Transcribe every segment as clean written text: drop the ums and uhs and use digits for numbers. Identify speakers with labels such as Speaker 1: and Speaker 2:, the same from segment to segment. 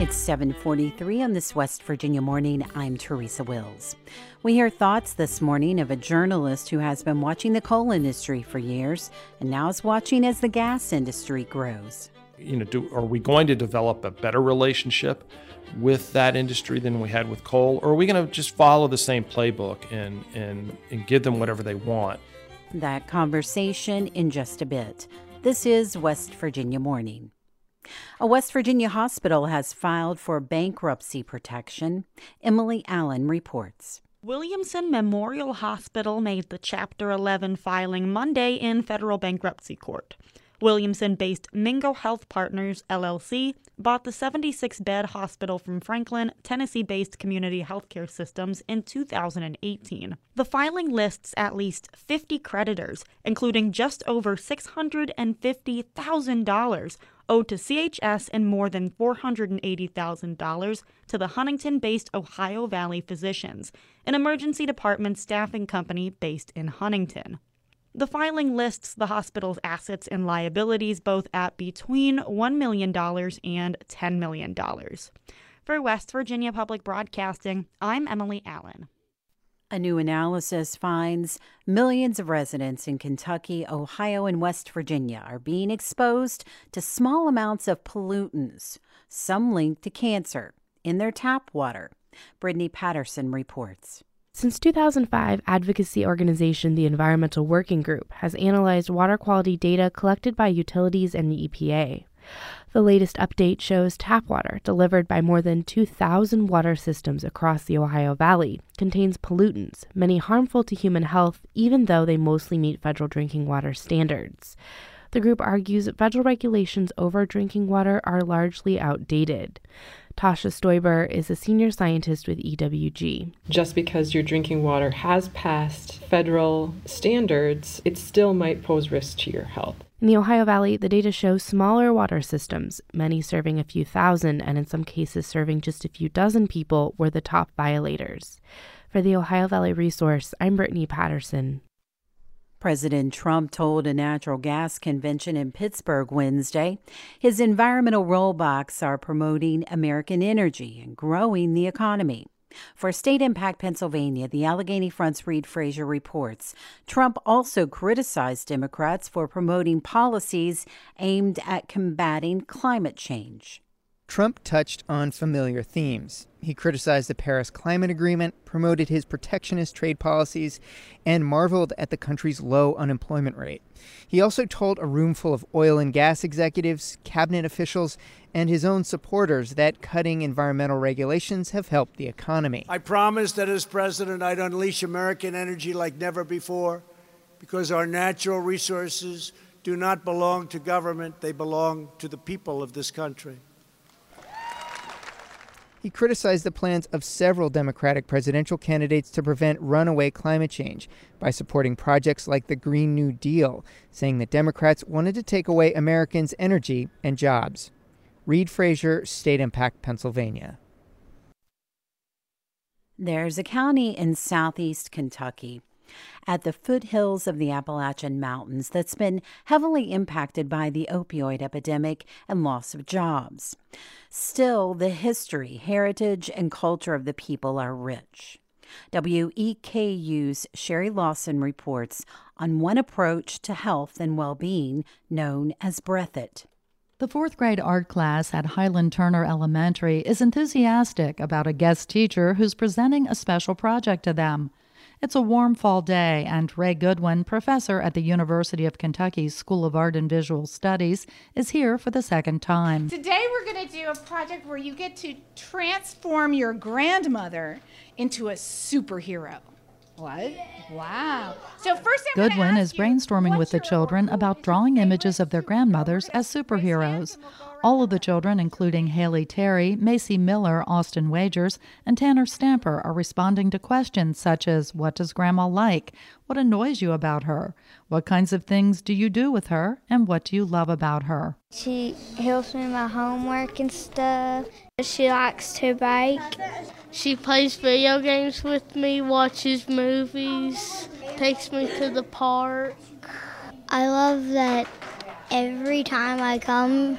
Speaker 1: It's 7:43 on this West Virginia morning. I'm Teresa Wills. We hear thoughts this morning of a journalist who has been watching the coal industry for years and now is watching as the gas industry grows.
Speaker 2: Are we going to develop a better relationship with that industry than we had with coal, or are we going to just follow the same playbook and give them whatever they want?
Speaker 1: That conversation in just a bit. This is West Virginia Morning. A West Virginia hospital has filed for bankruptcy protection. Emily Allen reports.
Speaker 3: Williamson Memorial Hospital made the Chapter 11 filing Monday in federal bankruptcy court. Williamson-based Mingo Health Partners, LLC, bought the 76-bed hospital from Franklin, Tennessee-based Community Healthcare Systems in 2018. The filing lists at least 50 creditors, including just over $650,000 owed to CHS and more than $480,000 to the Huntington-based Ohio Valley Physicians, an emergency department staffing company based in Huntington. The filing lists the hospital's assets and liabilities both at between $1 million and $10 million. For West Virginia Public Broadcasting, I'm Emily Allen.
Speaker 1: A new analysis finds millions of residents in Kentucky, Ohio, and West Virginia are being exposed to small amounts of pollutants, some linked to cancer, in their tap water. Brittany Patterson reports.
Speaker 4: Since 2005, advocacy organization The Environmental Working Group has analyzed water quality data collected by utilities and the EPA. The latest update shows tap water delivered by more than 2,000 water systems across the Ohio Valley contains pollutants, many harmful to human health, even though they mostly meet federal drinking water standards. The group argues that federal regulations over drinking water are largely outdated. Tasha Stoiber is a senior scientist with EWG.
Speaker 5: Just because your drinking water has passed federal standards, it still might pose risks to your health.
Speaker 4: In the Ohio Valley, the data shows smaller water systems, many serving a few thousand and in some cases serving just a few dozen people, were the top violators. For the Ohio Valley Resource, I'm Brittany Patterson.
Speaker 1: President Trump told a natural gas convention in Pittsburgh Wednesday his environmental rollbacks are promoting American energy and growing the economy. For State Impact Pennsylvania, the Allegheny Front's Reed Frazier reports, Trump also criticized Democrats for promoting policies aimed at combating climate change.
Speaker 6: Trump touched on familiar themes. He criticized the Paris Climate Agreement, promoted his protectionist trade policies, and marveled at the country's low unemployment rate. He also told a room full of oil and gas executives, cabinet officials, and his own supporters that cutting environmental regulations have helped the economy.
Speaker 7: I promised that as president I'd unleash American energy like never before, because our natural resources do not belong to government, they belong to the people of this country.
Speaker 6: He criticized the plans of several Democratic presidential candidates to prevent runaway climate change by supporting projects like the Green New Deal, saying that Democrats wanted to take away Americans' energy and jobs. Reed Frazier, State Impact, Pennsylvania.
Speaker 1: There's a county in southeast Kentucky at the foothills of the Appalachian Mountains that's been heavily impacted by the opioid epidemic and loss of jobs. Still, the history, heritage, and culture of the people are rich. WEKU's Sherry Lawson reports on one approach to health and well-being known as Breath It.
Speaker 8: The fourth grade art class at Highland Turner Elementary is enthusiastic about a guest teacher who's presenting a special project to them. It's a warm fall day, and Ray Goodwin, professor at the University of Kentucky's School of Art and Visual Studies, is here for the second time.
Speaker 9: Today we're going to do a project where you get to transform your grandmother into a superhero. What? Wow. So first
Speaker 8: Goodwin is brainstorming with the children about drawing images of their grandmothers as superheroes. All of the children, including Haley Terry, Macy Miller, Austin Wagers, and Tanner Stamper, are responding to questions such as, what does Grandma like? What annoys you about her? What kinds of things do you do with her? And what do you love about her?
Speaker 10: She helps me with my homework and stuff. She likes to bake.
Speaker 11: She plays video games with me, watches movies, takes me to the park.
Speaker 10: I love that every time I come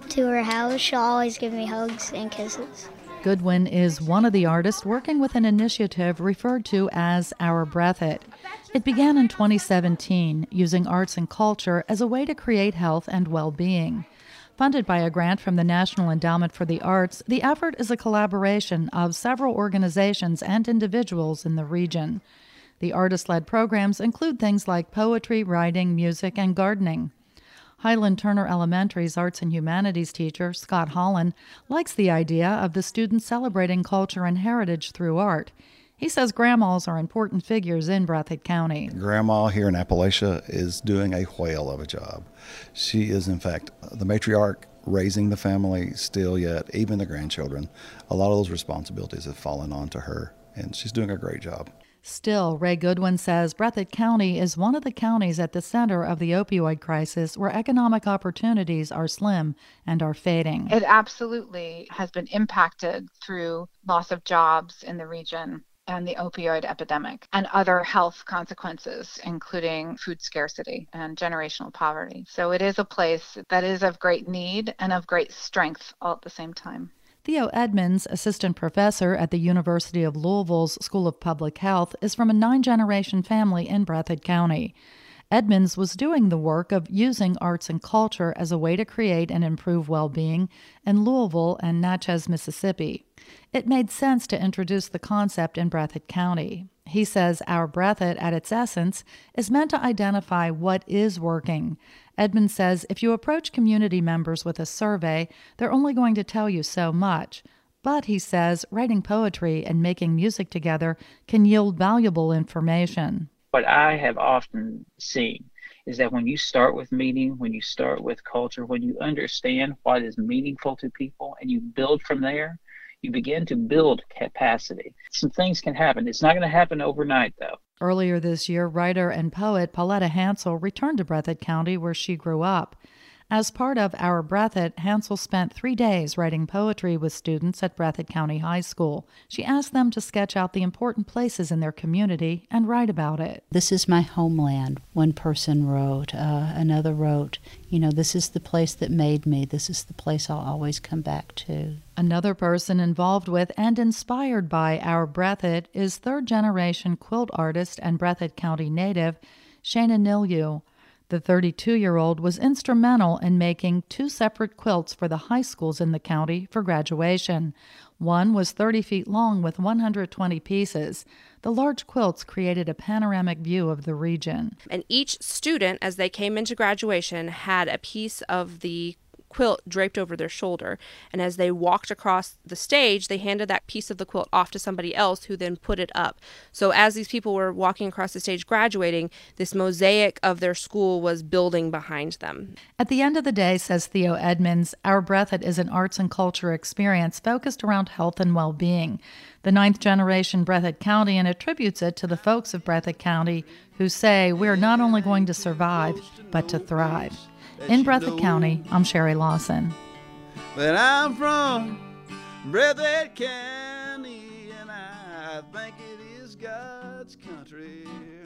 Speaker 10: to her house, she'll always give me hugs and kisses.
Speaker 8: Goodwin is one of the artists working with an initiative referred to as Our Breath It. It began in 2017, using arts and culture as a way to create health and well-being. Funded by a grant from the National Endowment for the Arts, the effort is a collaboration of several organizations and individuals in the region. The artist-led programs include things like poetry, writing, music, and gardening. Highland Turner Elementary's arts and humanities teacher, Scott Holland, likes the idea of the students celebrating culture and heritage through art. He says grandmas are important figures in Breathitt County.
Speaker 12: Grandma here in Appalachia is doing a whale of a job. She is, in fact, the matriarch, raising the family still yet, even the grandchildren. A lot of those responsibilities have fallen onto her, and she's doing a great job.
Speaker 8: Still, Ray Goodwin says Breathitt County is one of the counties at the center of the opioid crisis where economic opportunities are slim and are fading.
Speaker 13: It absolutely has been impacted through loss of jobs in the region and the opioid epidemic and other health consequences, including food scarcity and generational poverty. So it is a place that is of great need and of great strength all at the same time.
Speaker 8: Theo Edmonds, assistant professor at the University of Louisville's School of Public Health, is from a 9-generation family in Breathitt County. Edmonds was doing the work of using arts and culture as a way to create and improve well-being in Louisville and Natchez, Mississippi. It made sense to introduce the concept in Breathitt County. He says Our Breathitt, at its essence, is meant to identify what is working. Edmonds says if you approach community members with a survey, they're only going to tell you so much. But, he says, writing poetry and making music together can yield valuable information.
Speaker 14: What I have often seen is that when you start with meaning, when you start with culture, when you understand what is meaningful to people and you build from there, you begin to build capacity. Some things can happen. It's not going to happen overnight, though.
Speaker 8: Earlier this year, writer and poet Pauletta Hansel returned to Breathitt County, where she grew up. As part of Our Breathitt, Hansel spent 3 days writing poetry with students at Breathitt County High School. She asked them to sketch out the important places in their community and write about it.
Speaker 15: This is my homeland, one person wrote. Another wrote, this is the place that made me. This is the place I'll always come back to.
Speaker 8: Another person involved with and inspired by Our Breathitt is 3rd-generation quilt artist and Breathitt County native Shana Nilju. The 32-year-old was instrumental in making 2 separate quilts for the high schools in the county for graduation. One was 30 feet long with 120 pieces. The large quilts created a panoramic view of the region.
Speaker 16: And each student, as they came into graduation, had a piece of the quilt draped over their shoulder, and as they walked across the stage, they handed that piece of the quilt off to somebody else who then put it up. So as these people were walking across the stage graduating, this mosaic of their school was building behind them.
Speaker 8: At the end of the day, says Theo Edmonds, Our Breathitt is an arts and culture experience focused around health and well-being. The 9th-generation Breathitt County, and attributes it to the folks of Breathitt County who say we're not only going to survive, but to thrive. In Breathitt County, I'm Sherry Lawson.
Speaker 17: But I'm from Breathitt County, and I think it is God's country.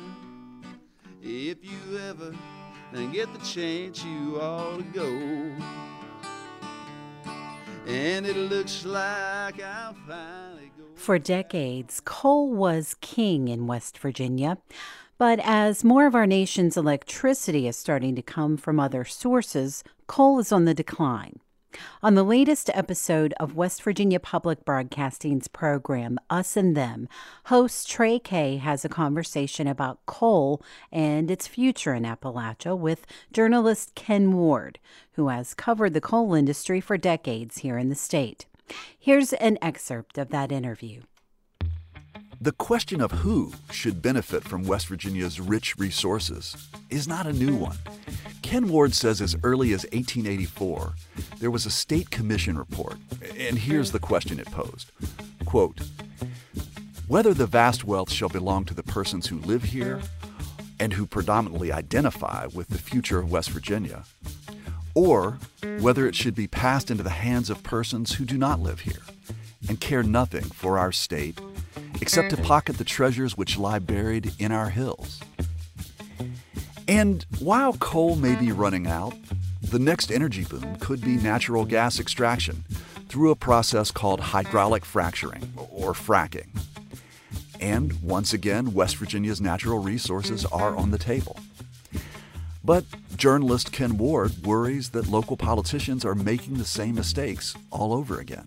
Speaker 17: If you ever get the chance, you ought to go. And it looks like I'll finally go.
Speaker 1: For decades, coal was king in West Virginia. But as more of our nation's electricity is starting to come from other sources, coal is on the decline. On the latest episode of West Virginia Public Broadcasting's program, Us and Them, host Trey Kay has a conversation about coal and its future in Appalachia with journalist Ken Ward, who has covered the coal industry for decades here in the state. Here's an excerpt of that interview.
Speaker 18: The question of who should benefit from West Virginia's rich resources is not a new one. Ken Ward says as early as 1884, there was a state commission report, and here's the question it posed. Quote, whether the vast wealth shall belong to the persons who live here and who predominantly identify with the future of West Virginia, or whether it should be passed into the hands of persons who do not live here and care nothing for our state except to pocket the treasures which lie buried in our hills. And while coal may be running out, The next energy boom could be natural gas extraction through a process called hydraulic fracturing, or fracking. And once again, West Virginia's natural resources are on the table. But journalist Ken Ward worries that local politicians are making the same mistakes all over again.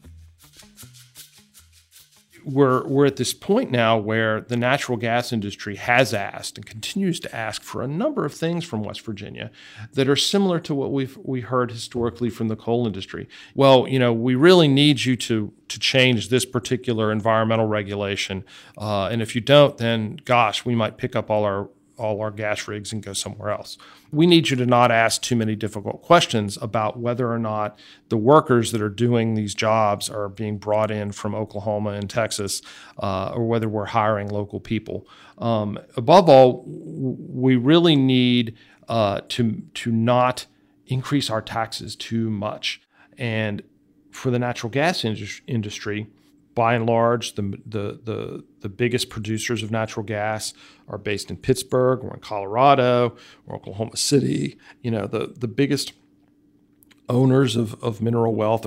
Speaker 2: We're at this point now where the natural gas industry has asked and continues to ask for a number of things from West Virginia that are similar to what we heard historically from the coal industry. Well, we really need you to change this particular environmental regulation, and if you don't, then gosh, we might pick up all our gas rigs and go somewhere else. We need you to not ask too many difficult questions about whether or not the workers that are doing these jobs are being brought in from Oklahoma and Texas, or whether we're hiring local people. Above all, we really need to not increase our taxes too much. And for the natural gas industry, by and large, the biggest producers of natural gas are based in Pittsburgh or in Colorado or Oklahoma City. The biggest owners of mineral wealth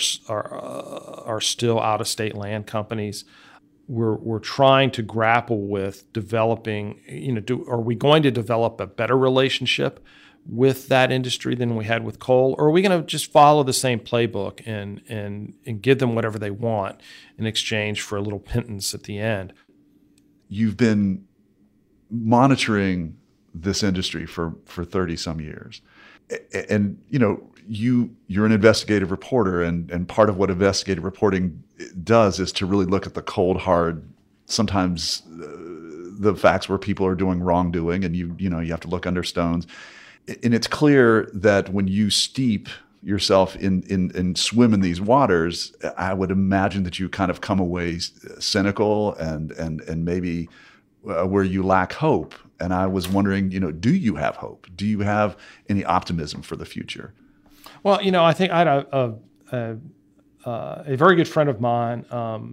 Speaker 2: are still out-of-state land companies. We're trying to grapple with developing. Are we going to develop a better relationship with that industry than we had with coal, or are we going to just follow the same playbook and give them whatever they want in exchange for a little pittance at the end?
Speaker 18: You've been monitoring this industry for 30 some years, and you're an investigative reporter, and part of what investigative reporting does is to really look at the cold hard, sometimes the facts where people are doing wrongdoing, and you have to look under stones. And it's clear that when you steep yourself in swim in these waters, I would imagine that you kind of come away cynical and maybe where you lack hope. And I was wondering, do you have hope? Do you have any optimism for the future?
Speaker 2: Well, I think I had a very good friend of mine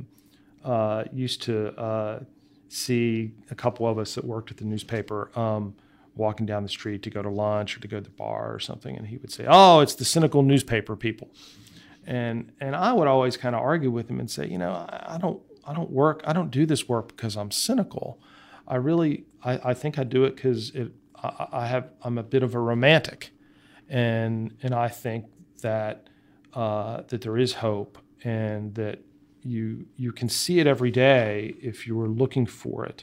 Speaker 2: used to see a couple of us that worked at the newspaper walking down the street to go to lunch or to go to the bar or something, and he would say, "Oh, it's the cynical newspaper people," and I would always kind of argue with him and say, I don't do this work because I'm cynical. I think I do it because I'm a bit of a romantic, and I think that there is hope, and that you can see it every day if you were looking for it.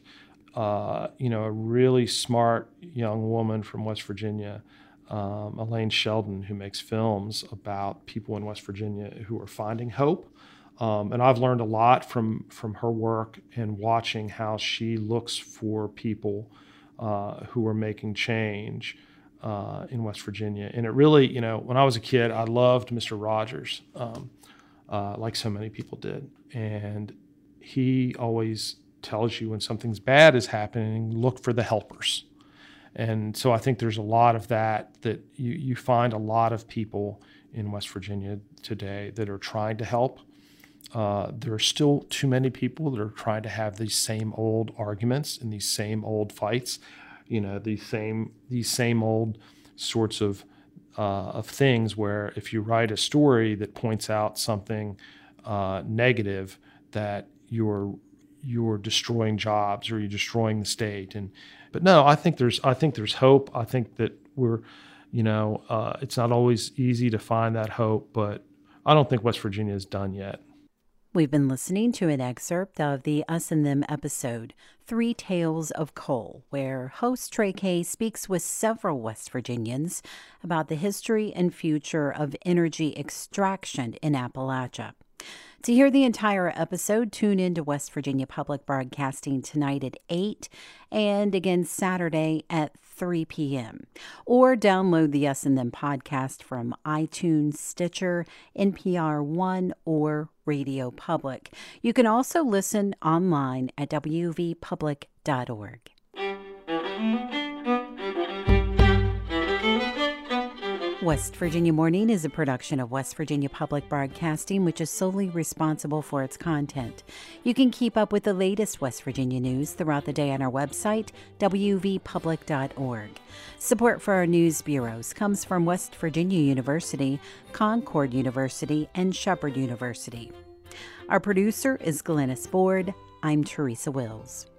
Speaker 2: A really smart young woman from West Virginia, Elaine Sheldon, who makes films about people in West Virginia who are finding hope. And I've learned a lot from her work and watching how she looks for people who are making change in West Virginia. And it really, when I was a kid, I loved Mr. Rogers, like so many people did. And he always tells you when something's bad is happening, look for the helpers. And so I think there's a lot of that you find a lot of people in West Virginia today that are trying to help. There are still too many people that are trying to have these same old arguments and these same old fights, these same old sorts of things where if you write a story that points out something negative, that you're destroying jobs or you're destroying the state. But no, I think there's hope. I think that we're, it's not always easy to find that hope, but I don't think West Virginia is done yet.
Speaker 1: We've been listening to an excerpt of the Us and Them episode, 3 Tales of Coal, where host Trey Kay speaks with several West Virginians about the history and future of energy extraction in Appalachia. To hear the entire episode, tune in to West Virginia Public Broadcasting tonight at 8 and again Saturday at 3 p.m. Or download the Us and Them podcast from iTunes, Stitcher, NPR One, or Radio Public. You can also listen online at wvpublic.org. West Virginia Morning is a production of West Virginia Public Broadcasting, which is solely responsible for its content. You can keep up with the latest West Virginia news throughout the day on our website, wvpublic.org. Support for our news bureaus comes from West Virginia University, Concord University, and Shepherd University. Our producer is Glennis Ford. I'm Teresa Wills.